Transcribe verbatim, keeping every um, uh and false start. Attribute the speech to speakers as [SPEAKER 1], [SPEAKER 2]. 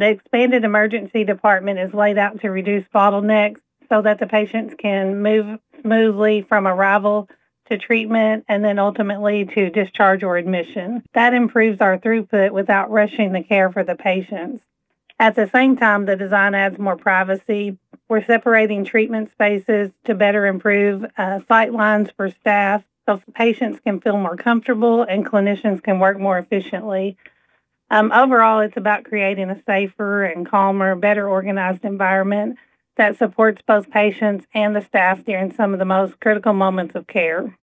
[SPEAKER 1] The expanded emergency department is laid out to reduce bottlenecks so that the patients can move smoothly from arrival to treatment and then ultimately to discharge or admission. That improves our throughput without rushing the care for the patients. At the same time, the design adds more privacy. We're separating treatment spaces to better improve uh, sight lines for staff so patients can feel more comfortable and clinicians can work more efficiently. Um, overall, it's about creating a safer and calmer, better organized environment that supports both patients and the staff during some of the most critical moments of care.